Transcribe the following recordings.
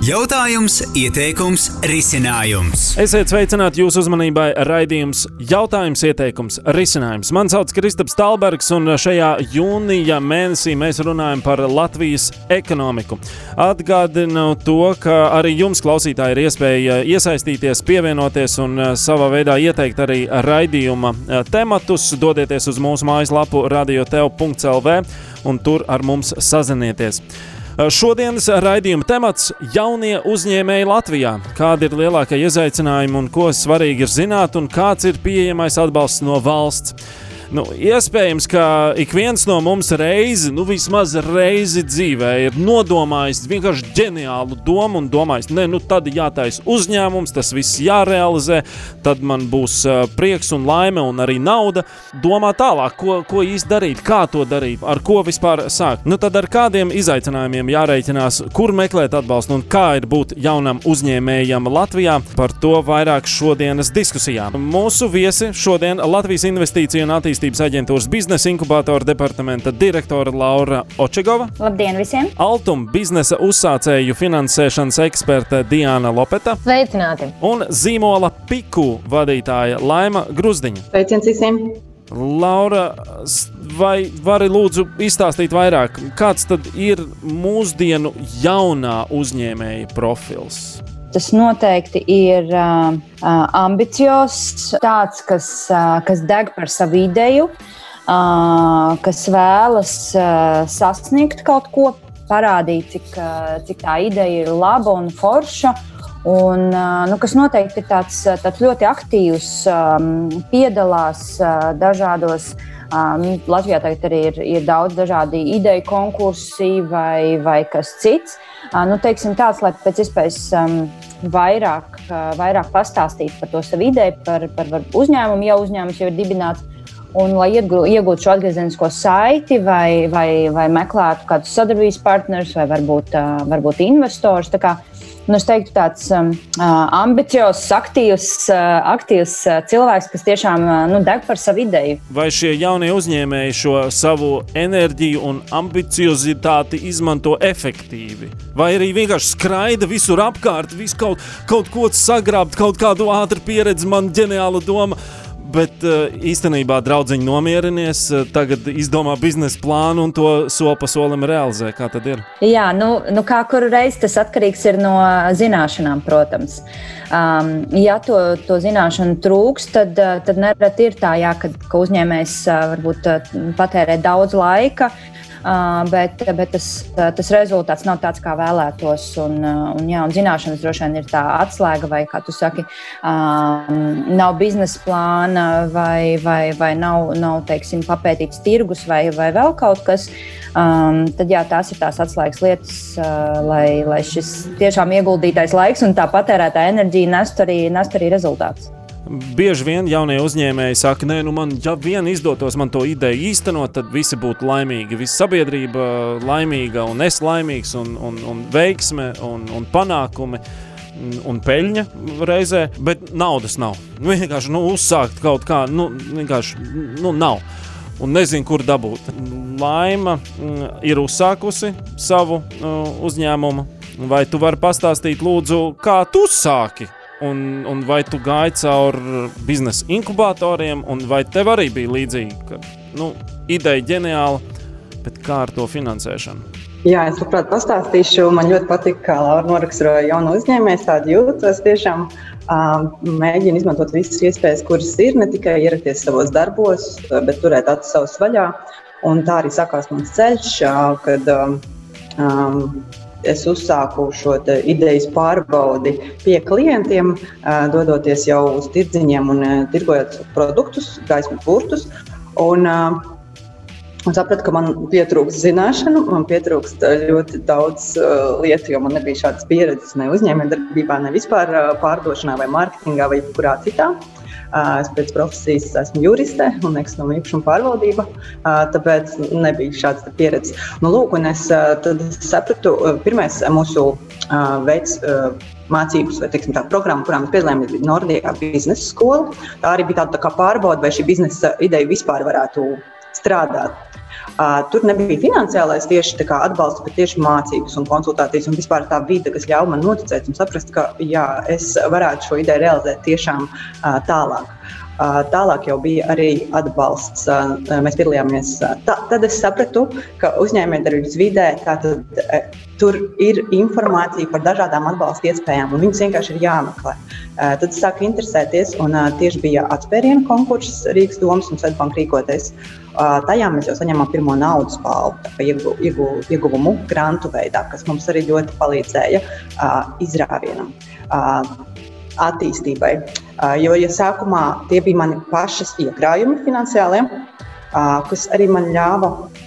Jautājums, ieteikums, risinājums. Esiet sveicināti jūsu uzmanībai raidījums Jautājums, ieteikums, risinājums. Man sauc Kristaps Talbergs, un šajā jūnija mēnesī mēs runājam par Latvijas ekonomiku. Atgādinu to, ka arī jums, klausītāji, ir iespēja iesaistīties, pievienoties un savā veidā ieteikt arī raidījuma tematus. Dodieties uz mūsu mājaslapu radiotev.lv un tur ar mums sazinieties. Šodienas raidījuma temats – jaunie uzņēmēji Latvijā. Kādi ir lielākie izaicinājumi un ko svarīgi ir zināt un kāds ir pieejamais atbalsts no valsts? Iespējams, ka ik viens no mums vismaz reizi dzīvē ir nodomājis vienkārši ģeniālu domu un domājis, tad jātaisa uzņēmums, tas viss jārealizē, tad man būs prieks un laime un arī nauda. Domā tālāk, ko īsti darīt, kā to darīt, ar ko vispār sākt. Tad ar kādiem izaicinājumiem jārēķinās, kur meklēt atbalstu un kā ir būt jaunam uzņēmējam Latvijā. Par to vairāk šodienas diskusijā. Mūsu viesi šodien Latvijas Investīciju un attīstības aģentūras biznesa inkubātora departamenta direktore Laura Očegova. Labdien visiem! Altum biznesa uzsācēju finansēšanas eksperte Diana Lopeta. Sveicināti! Un zīmola Piku vadītāja Laima Gruzdiņa. Sveiciens visiem! Laura, vai vari lūdzu izstāstīt vairāk, kāds tad ir mūsdienu jaunā uzņēmēja profils? Tas noteikti ir ambiciozs, tāds, kas deg par savu ideju, kas vēlas sasniegt kaut ko, parādīt, cik tā ideja ir laba un forša. Un, kas noteikti ir tāds ļoti aktīvs, piedalās dažādos. Latvijā tagad arī ir daudz dažādi ideju konkursi vai kas cits. Teiksim tāds, lai pēc iespējas vairāk pastāstītu par to savu ideju, par uzņēmumu, ja uzņēmums jau ir dibināts, un lai iegūtu šo atgriezenisko saiti vai meklētu kādus sadarbības partnerus vai varbūt investors. Es teiktu tāds ambiciozs, aktīvs cilvēks, kas tiešām deg par savu ideju. Vai šie jaunie uzņēmēji šo savu enerģiju un ambiciozitāti izmanto efektīvi? Vai arī vienkārši skraida visur apkārt, visu kaut ko sagrābt, kaut kādu ātru pieredzi, man ģeniāla doma, bet īstenībā draudziņi nomierinies, tagad izdomā biznesa plānu un to soli pa solim realizē. Kā tad ir? Jā, kā kuru reizi tas atkarīgs ir no zināšanām, protams. Ja to zināšanu trūks, tad nereti ir tā, ka uzņēmējs varbūt patērē daudz laika, bet tas rezultāts nav tāds, kā vēlētos. Un zināšanas droši vien ir tā atslēga, vai, kā tu saki, nav biznesa plāna, vai nav teiksim, papētīts tirgus, vai vēl kaut kas. Tad jā, tās ir tās atslēgas lietas, lai šis tiešām ieguldītais laiks un tā patērētā enerģija nest arī rezultāts. Bieži vien jaunie uzņēmēji saka, ja vien izdotos man to ideju īstenot, tad visi būtu laimīgi. Visa sabiedrība laimīga un es laimīgs un veiksme un panākumi un peļņa reizē, bet naudas nav. Vienkārši uzsākt kaut kā, vienkārši nav. Un nezinu, kur dabūt. Laima ir uzsākusi savu uzņēmumu. Vai tu vari pastāstīt, lūdzu, kā tu sāki? Un vai tu gāji cauri biznesa inkubatoriem, un vai tev arī bija līdzīgi, ka ideja ģeniāla, bet kā ar to finansēšanu? Jā, es labprāt pastāstīšu. Man ļoti patīk, kā Laura noraksturoja jaunu uzņēmējs, tādu jūtos. Tiešām mēģinu izmantot visas iespējas, kuras ir, ne tikai ierakties savos darbos, bet turēt acis savus vaļā. Un tā arī sākās mans ceļš, kad es uzsāku šo idejas pārbaudi pie klientiem, dodoties jau uz tirdziņiem un tirgojot produktus, gaismas burtus. Un sapratu, ka man pietrūkst zināšanu, man pietrūkst ļoti daudz lietu, jo man nebija šādas pieredzes ne uzņēmējdarbībā, ne vispār pārdošanā vai mārketingā vai kurā citā. Es pēc profesijas esmu juriste un nekustamo īpašumu pārvaldība, tāpēc nebija šāds pieredzes. Un es tad sapratu, pirmais mūsu veids mācības vai tā programma, kurā mēs piedalījāmies, bija Nordijā biznesa skola. Tā arī bija tāda kā pārbauda, vai šī biznesa ideja vispār varētu strādāt. Tur nebija finansiālais tieši tā kā atbalsts, bet tieši mācības un konsultācijas un vispār tā vide, kas ļauj man noticēt un saprast, ka jā, es varētu šo ideju realizēt tiešām tālāk. Tālāk jau bija arī atbalsts, mēs piedalījāmies. Tad es sapratu, ka uzņēmējdarbības vidē tur ir informācija par dažādām atbalsta iespējām, un viņas vienkārši ir jāmeklē. Tad es sāku interesēties, un tieši bija atspērienu konkurss Rīgas domas un Swedbank rīkoties. Tajā mēs jau saņēmām pirmo naudas balvu, ieguvumu grantu veidā, kas mums arī ļoti palīdzēja izrāvienam. Attīstībai. Jo sākumā tie bija mani pašas iekrājumi finansiālie, kas arī man ļāva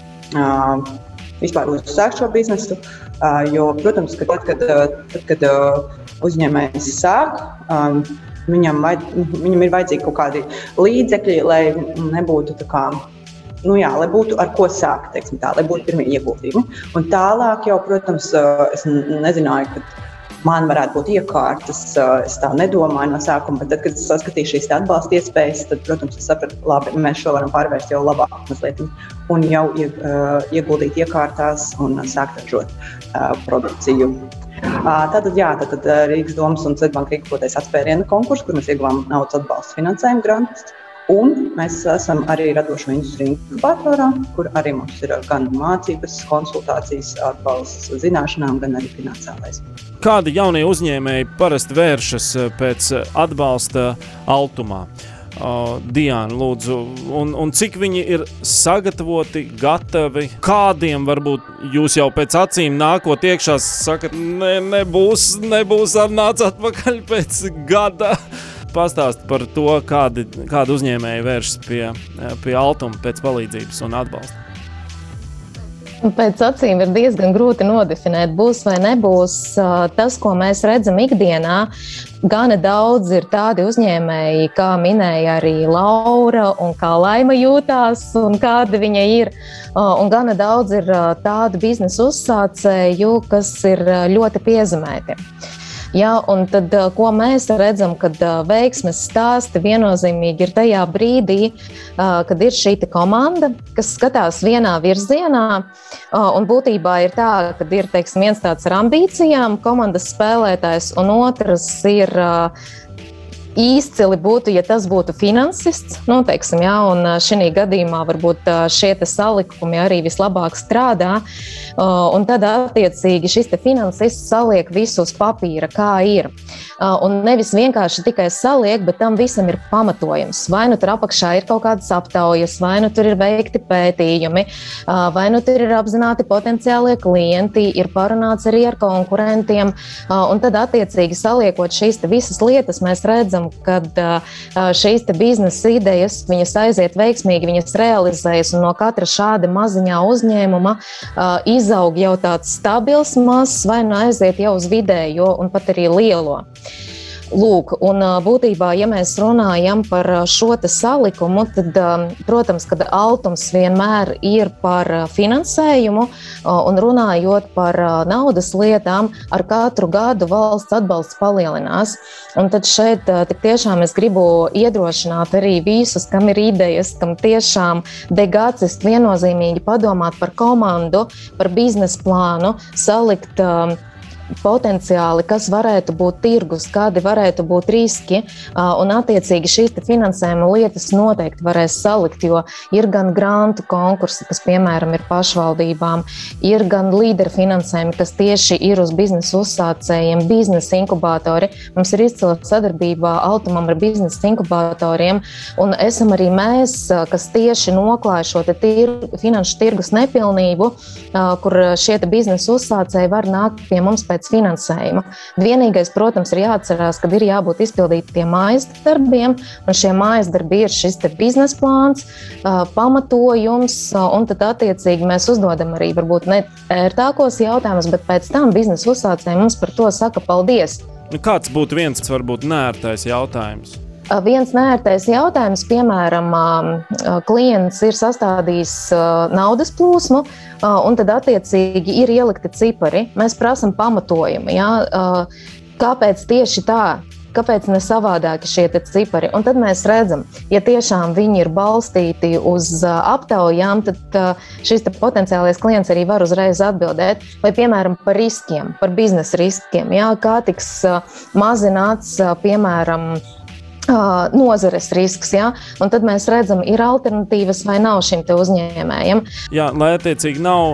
vispār uzsākt šo biznesu. Jo, protams, ka tad, kad uzņēmējs sāk, viņam ir vajadzīgi kaut kādi līdzekļi, lai nebūtu tā kā, lai būtu ar ko sākt, teiksim tā, lai būtu pirmie ieguldījumi. Un tālāk jau, protams, es nezināju, ka man varētu būt iekārtas, es tā nedomāju no sākuma, bet tad, kad es saskatīju šīs atbalsta iespējas, tad, protams, es sapratu, labi, mēs šo varam pārvērst jau labāk mazliet un jau ieguldīt iekārtās un sākt ražot produkciju. Tātad Rīgas domas un Swedbank rīkoties atspērienu konkursu, kur mēs ieguvām naudas atbalsta finansējumu grantus. Un mēs esam arī radošo industriju inkubatorā, kur arī mums ir gan mācības, konsultācijas, atbalsts zināšanām, gan arī finansiālais. Kādi jaunie uzņēmēji parasti vēršas pēc atbalsta Altumā? Diana, lūdzu, un cik viņi ir sagatavoti, gatavi? Kādiem varbūt jūs jau pēc acīm nākot iekšā sakat, nebūs, nāc atpakaļ pēc gada? Pastāst par to, kādi uzņēmēji vēršas pie Altuma pēc palīdzības un atbalsta. Pēc acīm ir diezgan grūti nodefinēt, būs vai nebūs. Tas, ko mēs redzam ikdienā, gana daudz ir tādi uzņēmēji, kā minēja arī Laura, un kā Laima jūtās, un kādi viņa ir. Un gana daudz ir tādu biznesa uzsācēju, kas ir ļoti piezemēti. Ja, un tad, ko mēs redzam, kad veiksmes stāsti viennozīmīgi ir tajā brīdī, kad ir šī komanda, kas skatās vienā virzienā, un būtībā ir tā, kad ir, teiksim, viens tāds ar ambīcijām, komandas spēlētājs, un otrs ir izcili būtu, ja tas būtu finansists, teiksim, ja, un šī gadījumā varbūt šie salikumi arī vislabāk strādā, un tad attiecīgi šis finansists saliek visu uz papīra, kā ir. Un nevis vienkārši tikai saliek, bet tam visam ir pamatojums. Vai nu tur apakšā ir kaut kādas aptaujas, vai nu tur ir veikti pētījumi, vai nu tur ir apzināti potenciālie klienti, ir parunāts arī ar konkurentiem, un tad attiecīgi saliekot šīs visas lietas, mēs redzam, kad šīs biznesa idejas, viņas aiziet veiksmīgi, viņas realizējas, un no katra šāda maziņā uzņēmuma izaug jau tāds stabils mazs, vai nu aiziet jau uz vidējo un pat arī lielo. Lūk, un būtībā, ja mēs runājam par šo salikumu, tad, protams, kad Altums vienmēr ir par finansējumu un runājot par naudas lietām, ar katru gadu valsts atbalsts palielinās. Un tad šeit tik tiešām es gribu iedrošināt arī visus, kam ir idejas, kam tiešām deg acis viennozīmīgi padomāt par komandu, par biznesa plānu, salikt potenciāli, kas varētu būt tirgus, kādi varētu būt riski, un attiecīgi šīs finansējuma lietas noteikti varēs salikt, jo ir gan grantu konkursi, kas, piemēram, ir pašvaldībām, ir gan līderu finansējumi, kas tieši ir uz biznesa uzsācējiem, biznesa inkubatori. Mums ir izcila sadarbībā Altumam ar biznesa inkubatoriem, un esam arī mēs, kas tieši noklāja šo finanšu tirgus nepilnību, kur šie biznesa uzsācēji var nākt pie mums pēc finansējuma. Vienīgais, protams, ir jāatcerās, ka ir jābūt izpildītiem mājas darbiem, un šie mājas darbi ir šis biznesa plāns, pamatojums, un tad attiecīgi mēs uzdodam arī varbūt ne ērtākos jautājumus, bet pēc tam biznesa uzsācēji mums par to saka paldies. Kāds būtu viens, varbūt, neērtais jautājums? Viens neērtais jautājums, piemēram, klients ir sastādījis naudas plūsmu, un tad attiecīgi ir ielikti cipari. Mēs prasam pamatojumu, ja? Kāpēc tieši tā? kāpēc ne savādāki šie te cipari? Un tad mēs redzam, ja tiešām viņi ir balstīti uz aptaujām, tad šis potenciālais klients arī var uzreiz atbildēt, vai piemēram par riskiem, par biznesa riskiem, jā, kā tiks mazināts, piemēram, nozares risks, ja? Un tad mēs redzam, ir alternatīvas vai nav šim te uzņēmējam. Jā, lai attiecīgi nav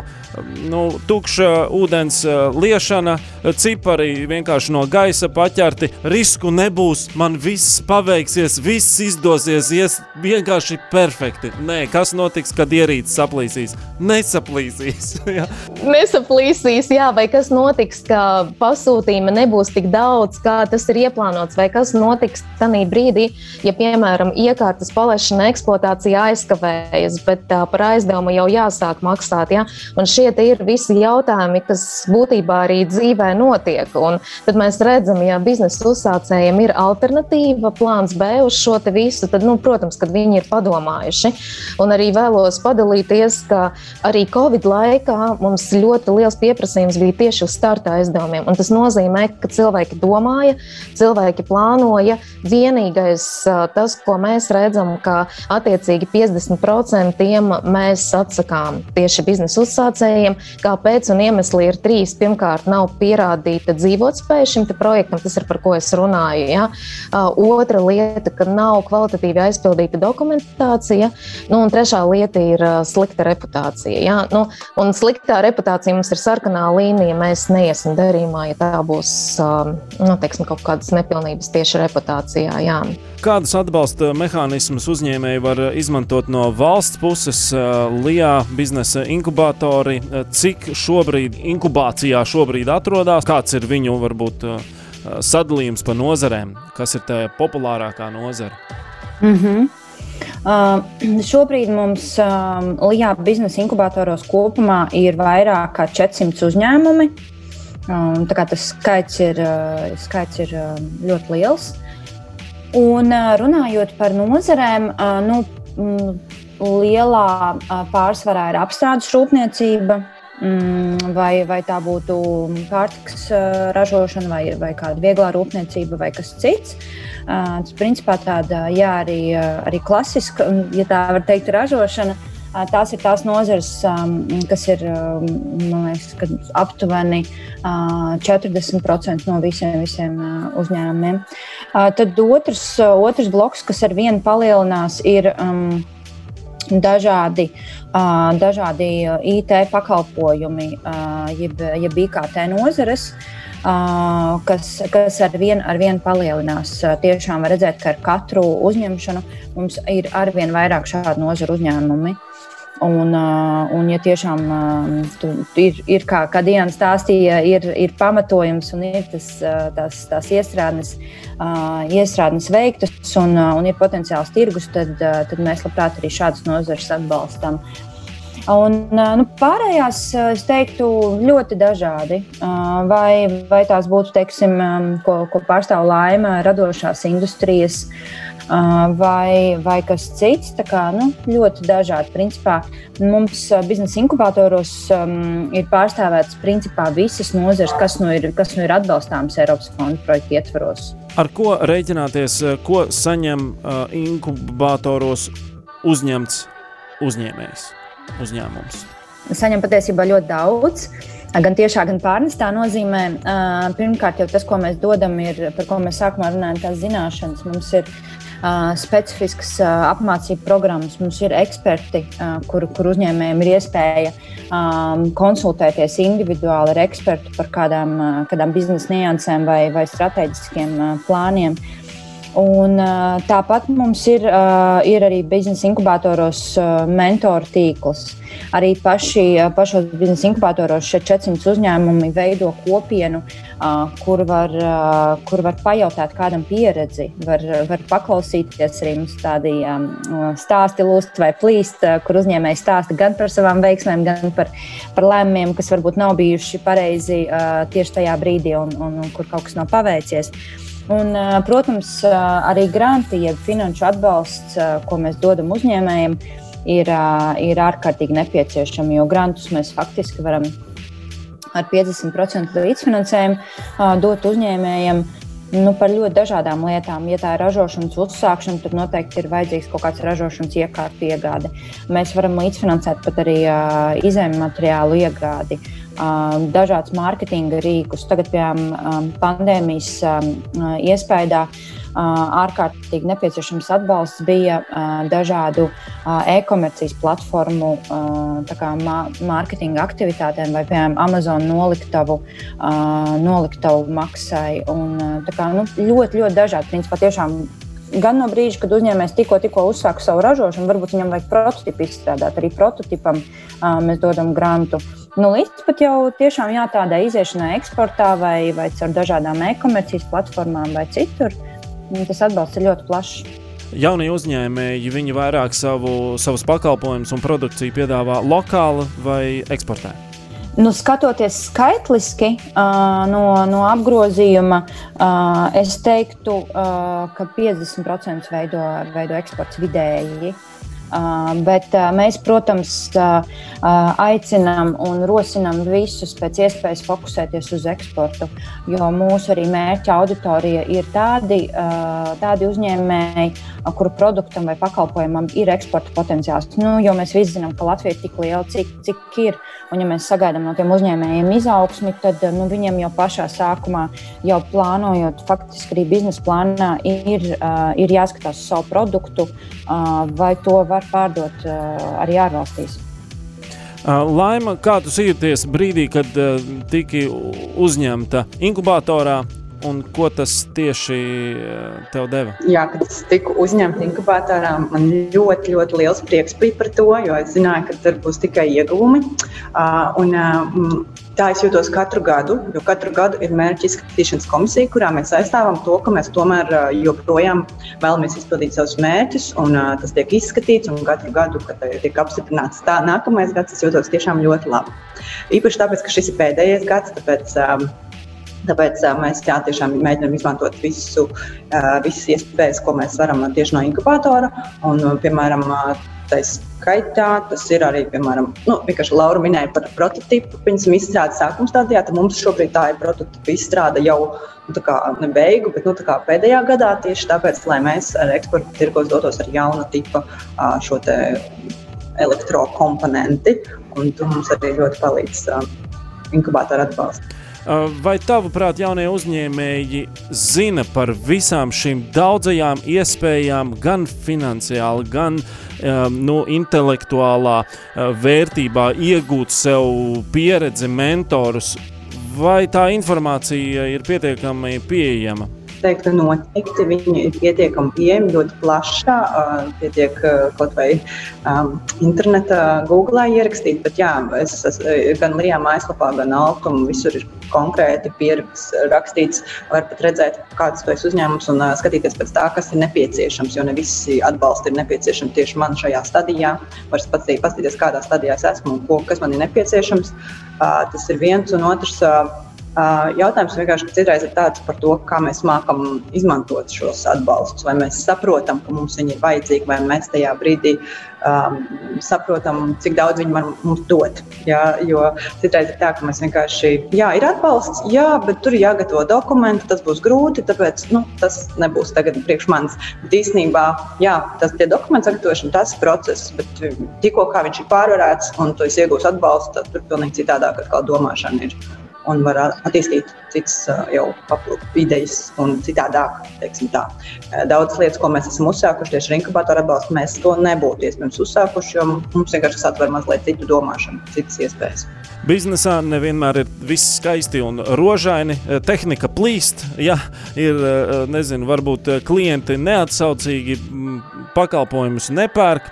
tukša ūdens liešana, cipari vienkārši no gaisa paķerti, risku nebūs, man viss paveiksies, viss izdosies, ies vienkārši perfekti. Nē, kas notiks, kad ierīces saplīsīs? Nesaplīsīs. Jā. Nesaplīsīs, jā, vai kas notiks, ka pasūtījuma nebūs tik daudz, kā tas ir ieplānots, vai kas notiks tanī brīdī, ja, piemēram, iekārtas palaišana eksploatācija aizkavējas, bet par aizdevumu jau jāsāk maksāt, ja? Un šie te ir visi jautājumi, kas būtībā arī dzīvē notiek. Un tad mēs redzam, ja biznesa uzsācējiem ir alternatīva, plāns B uz šo te visu, tad, protams, kad viņi ir padomājuši. Un arī vēlos padalīties, ka arī Covid laikā mums ļoti liels pieprasījums bija tieši uz starta aizdevumiem. Un tas nozīmē, ka cilvēki domāja, cilvēki plānoja. Vienīgais tas, ko mēs redzam, ka attiecīgi 50% mēs atsakām tieši biznesa uzsācējiem. Kāpēc? Un iemesli ir 3. Pirmkārt, nav pierādīta dzīvotspēja šim te projektam, tas ir par ko es runāju. Ja? Otra lieta, ka nav kvalitatīvi aizpildīta dokumentācija. Un trešā lieta ir slikta reputācija. Ja? Un sliktā reputācija mums ir sarkanā līnija, mēs neiesim darījumā, ja tā būs teiksim, kaut kādas nepilnības tieši reputācijā. Jā. Kādus atbalsta mehānismus uzņēmēji var izmantot no valsts puses? LIA biznesa inkubatori, cik šobrīd inkubācijā atrodas? Kāds ir viņu varbūt sadalījums pa nozarēm? Kas ir tā populārākā nozara? Šobrīd mums LIA biznesa inkubatoros kopumā ir vairāk kā 400 uzņēmumi. Tā kā tas skaits ir ļoti liels. Un runājot par nozarēm, lielā pārsvarā ir apstrādes rūpniecība, vai tā būtu pārtikas ražošana, vai kāda vieglā rūpniecība, vai kas cits. Tas principā tāda, arī klasiska, ja tā var teikt, ražošana. Tās ir tās nozares, kas ir, man liekas, aptuveni 40% no visiem uzņēmumiem. Tad otrs bloks, kas ar vienu palielinās, ir dažādi IT pakalpojumi, jeb IKT nozares, kas ar vienu palielinās. Tiešām var redzēt, ka ar katru uzņemšanu mums ir arvien vairāk šādu nozaru uzņēmumi. Un ja tiešām ir kā Diana stāstīja, ir pamatojums un ir tās iestrādnes veiktas un ir potenciāls tirgus, tad mēs labprāt arī šādas nozares atbalstam. Un pārējās, es teiktu, ļoti dažādi. Vai tās būtu, teiksim, ko pārstāv Laima, radošās industrijas, vai kas cits, tā kā ļoti dažādi. Principā mums biznesa inkubatoros ir pārstāvētas principā visas nozares, kas ir atbalstāmas Eiropas fondu projektu ietvaros. Ar ko rēķināties, ko saņem inkubatoros uzņemts uzņēmums? Saņem patiesībā ļoti daudz. Gan tiešā, gan pārnestā nozīmē. Pirmkārt, jau tas, ko mēs dodam, ir, par ko mēs sākumā runājam, tās zināšanas. Mums ir specifiskas apmācību programmas, mums ir eksperti, kur uzņēmējiem ir iespēja konsultēties individuāli ar ekspertu par kādām biznesa niansēm vai strateģiskiem plāniem. Un tāpat mums ir arī biznesa inkubatoros mentoru tīkls. Arī pašos biznesa inkubatoros šie 400 uzņēmumi veido kopienu, kur var pajautāt kādam pieredzi, var paklausīties arī mums tādi stāsti lūst vai plīst, kur uzņēmēji stāsta gan par savām veiksmēm, gan par lēmumiem, kas varbūt nav bijuši pareizi tieši tajā brīdī un kur kaut kas nav paveicies. Un, protams, arī granti, jeb finanšu atbalsts, ko mēs dodam uzņēmējiem, ir ārkārtīgi nepieciešami, jo grantus mēs faktiski varam ar 50% līdzfinansējumu dot uzņēmējiem. par ļoti dažādām lietām. Ja tā ir ražošanas uzsākšana, tad noteikti ir vajadzīgs kaut kāds ražošanas iekārtu iegāde. Mēs varam līdzfinansēt pat arī izējumu materiālu iegādi, dažādas mārketinga rīkus. Tagad, piemēram, pandēmijas iespējā ārkārtīgi nepieciešams atbalsts bija dažādu e-komercijas platformu mārketinga aktivitātēm vai, piemēram, Amazon noliktavu maksai. Un, ļoti dažādi. Principā tiešām gan no brīža, kad uzņēmējs tikko uzsāka savu ražošanu, varbūt viņam vajag prototipu izstrādāt. Arī prototipam mēs dodam grantu. Līdz pat jau tiešām tādai iziešanai eksportā vai caur dažādām e-komercijas platformām vai citur. Tas atbalsts ir ļoti plašs. Jaunie uzņēmēji, viņi vairāk savus pakalpojumus un produkciju piedāvā lokāli vai eksportē? Skatoties skaitliski no apgrozījuma, es teiktu, ka 50% veido eksports vidēji. Bet mēs, protams, aicinām un rosinām visus pēc iespējas fokusēties uz eksportu, jo mūsu arī mērķa auditorija ir tādi uzņēmēji, kuru produktam vai pakalpojumam ir eksporta potenciāls. Jo mēs visi zinām, ka Latvija ir tik liela, cik ir, un ja mēs sagaidām no tiem uzņēmējiem izaugsmi, tad viņiem jau pašā sākumā, jau plānojot faktiski arī biznesa plānā, ir jāskatās savu produktu, vai to var pārdot arī ārvalstīs. Laima, kā tu jūties brīdī, kad tiki uzņemta inkubatorā, un ko tas tieši tev deva? Jā, kad es tiku uzņemta inkubatorā, man ļoti liels prieks bija par to, jo es zināju, ka tur būs tikai ieguvumi. Tā es jūtos katru gadu, jo katru gadu ir mērķa izskatīšanas komisija, kurā mēs aizstāvam to, ka mēs tomēr joprojām vēlamies izpildīt savus mērķus, un tas tiek izskatīts, un katru gadu, kad tiek apstiprināts nākamais gads, es jūtos tiešām ļoti labi. Īpaši tāpēc, ka šis ir pēdējais gads, tāpēc mēs tiešām mēģinām izmantot visas iespējas, ko mēs varam tieši no inkubatora, un, piemēram, skaitā, tas ir arī, piemēram, vienkārši Laura minēja par prototipu, viņas izstrāde sākuma stadijā, tad mums šobrīd tā ir prototipu izstrāde jau ne beigu, bet pēdējā gadā tieši tāpēc, lai mēs ar eksporta tirgos dotos ar jaunu tipu šo te elektrokomponenti, un tur mums arī ļoti palīdz inkubātora atbalsts. Vai tavuprāt jaunie uzņēmēji zina par visām šīm daudzajām iespējām gan finansiāli, gan intelektuālā vērtībā iegūt sev pieredzi, mentorus? Vai tā informācija ir pietiekami pieejama? Teiktu, noteikti viņi ir pietiekami pieejami, ļoti plašā, pietiek kaut vai interneta Googlē ierakstīt, bet jā, es gan Lijā mājaslapā, gan Altum, visur ir konkrēti rakstīts, var pat redzēt, kāds to ir uzņēmums un skatīties pēc tā, kas ir nepieciešams, jo ne visi atbalsti ir nepieciešami tieši man šajā stadijā, var paskatīties, kādā stadijā es esmu un kas man ir nepieciešams. Tas ir viens, un otrs jautājums vienkārši, ka citreiz ir tāds par to, kā mēs mākam izmantot šos atbalstus, vai mēs saprotam, ka mums viņi ir vajadzīgi, vai mēs tajā brīdī saprotam, cik daudz viņi var mums dot. Jā, jo citreiz ir tā, ka mēs vienkārši, ir atbalsts, bet tur ir jāgatavo dokumenti, tas būs grūti, tāpēc tas nebūs tagad priekš manis. Bet īstenībā, tie dokumenti sagatavošana, tas ir process, bet tikko kā viņš ir pārvarēts un tu esi iegūs atbalstu, tad tur pilnīgi citādāk atkal domāšana ir. Un var attīstīt citas jau idejas un citādāk, teiksim tā. Daudzas lietas, ko mēs esam uzsākuši tieši ar inkubātoru atbalstu, mēs to nebūtu iespējams uzsākuši, jo mums vienkārši satver mazliet citu domāšanu, citas iespējas. Biznesā nevienmēr ir viss skaisti un rožaini, tehnika plīst, ir, varbūt klienti neatsaucīgi, pakalpojumus nepērk.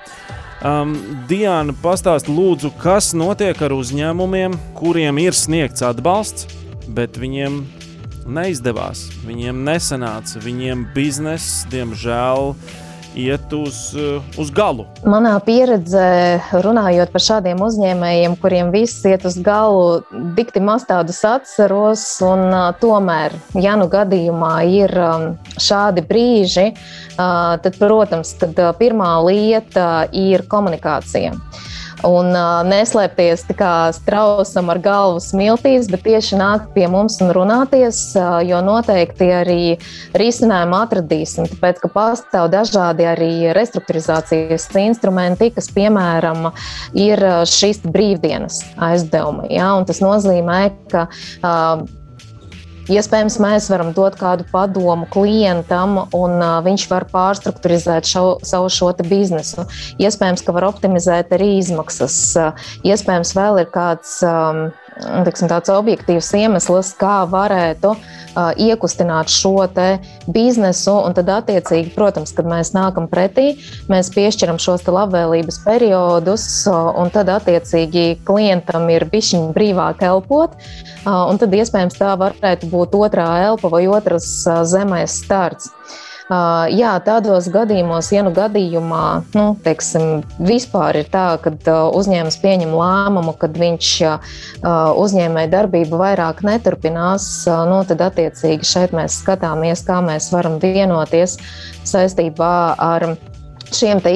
Diana, pastāsti lūdzu, kas notiek ar uzņēmumiem, kuriem ir sniegts atbalsts, bet viņiem neizdevās, viņiem nesanāca, viņiem bizness, diemžēl, iet uz galu. Manā pieredzē, runājot par šādiem uzņēmējiem, kuriem viss iet uz galu, dikti maz tādus atceros, un tomēr, ja gadījumā ir šādi brīži, tad, protams, kad pirmā lieta ir komunikācija. un neslēpties tā kā strausam ar galvu smiltīs, bet tieši nākt pie mums un runāties, jo noteikti arī risinājumu atradīsim, tāpēc, ka pastāv dažādi arī restruktūrizācijas instrumenti, kas, piemēram, ir šīs brīvdienas aizdevumi. Ja? Un tas nozīmē, ka iespējams, mēs varam dot kādu padomu klientam, un viņš var pārstrukturizēt savu šo te biznesu. Iespējams, ka var optimizēt arī izmaksas. Iespējams, vēl ir kāds tāds objektīvs iemesls, kā varētu iekustināt šo te biznesu, un tad attiecīgi, protams, kad mēs nākam pretī, mēs piešķiram šos te labvēlības periodus, un tad attiecīgi klientam ir bišķiņ brīvāk elpot, un tad iespējams tā varētu būt otrā elpa vai otras zemais starts. Jā, tādos gadījumos, ja gadījumā, vispār ir tā, kad uzņēmums pieņem lēmumu, kad viņš uzņēmēja darbību vairāk neturpinās, tad attiecīgi šeit mēs skatāmies, kā mēs varam vienoties saistībā ar šiem te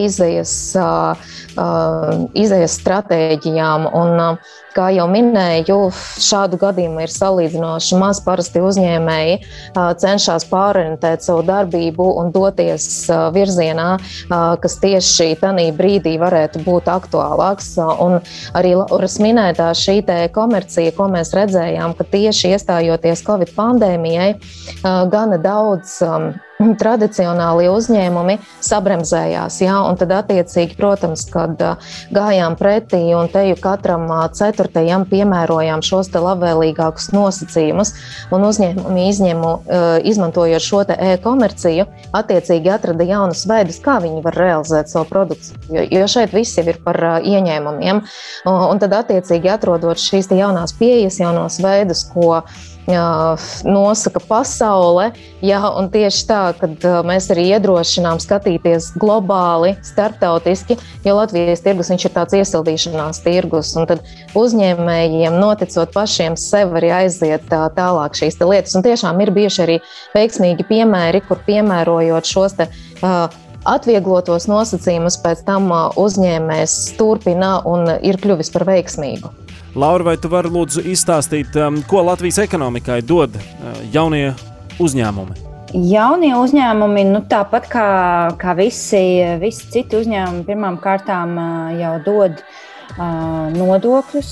izējas stratēģijām. Un, kā jau minēju, šādu gadījumu ir salīdzinoši maz. Parasti uzņēmēji cenšas pārorientēt savu darbību un doties virzienā, kas tieši tanī brīdī varētu būt aktuālāks. Un arī Lauras minētā šī te komercija, ko mēs redzējām, ka tieši iestājoties Covid pandēmijai, gana daudz tradicionālie uzņēmumi sabremzējās, jā, un tad attiecīgi, protams, kad gājām pretī un teju katram ceturtajam piemērojām šos te labvēlīgākus nosacījumus, un uzņēmumi izmantojot šo te e-komerciju, attiecīgi atrada jaunus veidus, kā viņi var realizēt savu produkciju, jo šeit viss jau ir par ieņēmumiem, un tad attiecīgi atrodot šīs te jaunās pieejas, jaunos veidus, ko nosaka pasaule, jā, un tieši tā, kad mēs arī iedrošinām skatīties globāli, starptautiski, jo Latvijas tirgus viņš ir tāds iesildīšanās tirgus, un tad uzņēmējiem noticot pašiem sev arī aiziet tālāk šīs te lietas, un tiešām ir bijuši arī veiksmīgi piemēri, kur piemērojot šos te atvieglotos nosacījumus, pēc tam uzņēmējs turpina un ir kļuvis par veiksmīgu. Laura, vai tu vari lūdzu izstāstīt, ko Latvijas ekonomikai dod jaunie uzņēmumi? Jaunie uzņēmumi, tāpat kā visi citi uzņēmumi, pirmām kārtām jau dod nodokļus,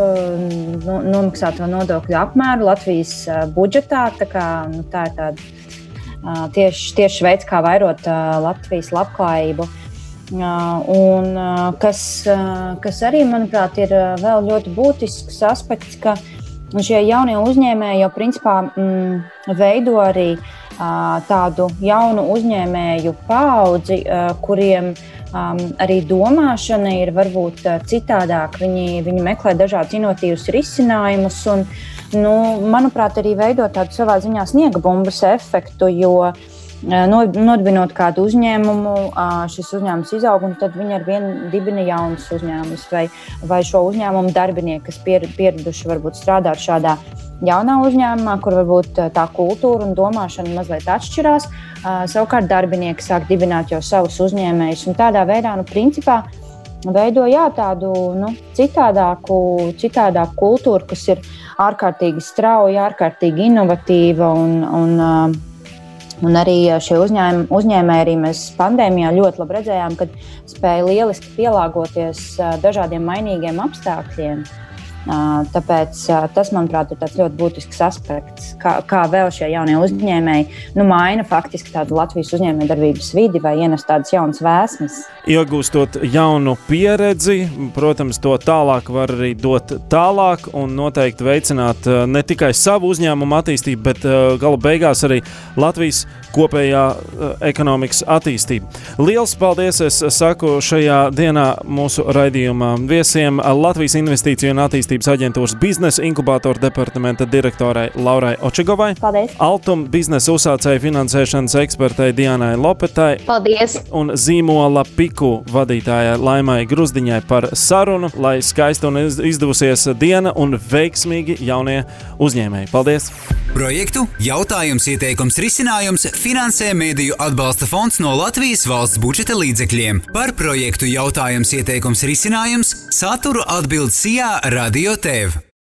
nomaksāto nodokļu apmēru Latvijas budžetā. Tā ir tāda tieši veids, kā vairot Latvijas labklājību. Un kas arī, manuprāt, ir vēl ļoti būtisks aspekts, ka šie jaunie uzņēmēji jau principā veido arī tādu jaunu uzņēmēju paudzi, kuriem arī domāšana ir varbūt citādāk. Viņi meklē dažādus inovatīvus risinājumus un, manuprāt, arī veido tādu savā ziņā sniega bumbas efektu, jo nodibinot kādu uzņēmumu, šis uzņēmums izaug, un tad viņi ar vienu dibina jaunus uzņēmumus, vai šo uzņēmumu darbinieki, kas pieraduši varbūt strādāt šādā jaunā uzņēmumā, kur varbūt tā kultūra un domāšana mazliet atšķirās. Savukārt darbinieki sāk dibināt jau savus uzņēmējus, un tādā veidā, principā, veido tādu citādāku kultūru, kas ir ārkārtīgi strauja, ārkārtīgi inovatīva un arī šie uzņēmēji arī mēs pandēmijā ļoti labi redzējām, kad spēja lieliski pielāgoties dažādiem mainīgiem apstākļiem. Tāpēc tas, manuprāt, ir tāds ļoti būtisks aspekts, kā vēl šie jaunie uzņēmēji maina faktiski tādu Latvijas uzņēmējdarbības vidi vai ienes tādas jaunas vēsmas. Iegūstot jaunu pieredzi, protams, to tālāk var arī dot tālāk un noteikti veicināt ne tikai savu uzņēmumu attīstību, bet gala beigās arī Latvijas kopējā ekonomikas attīstību. Liels paldies, es saku šajā dienā mūsu raidījuma viesiem Latvijas Investīciju un attīstības aģentūras biznesa inkubātora departamenta direktorai Laurai Očegovai. Paldies. Altum biznesa uzsācēju finansēšanas ekspertei Dianai Lopetai. Paldies. Un zīmola Piku vadītājai Laimai Gruzdiņai par sarunu, lai skaisti un izdevusies diena un veiksmīgi jaunie uzņēmēji. Paldies. Projektu Jautājums, ieteikums, risinājums finansē Mēdīju atbalsta fonds no Latvijas valsts budžeta līdzekļiem. Par projektu Jautājums, ieteikums, risinājums Saturu atbild Sijā Radio Tev.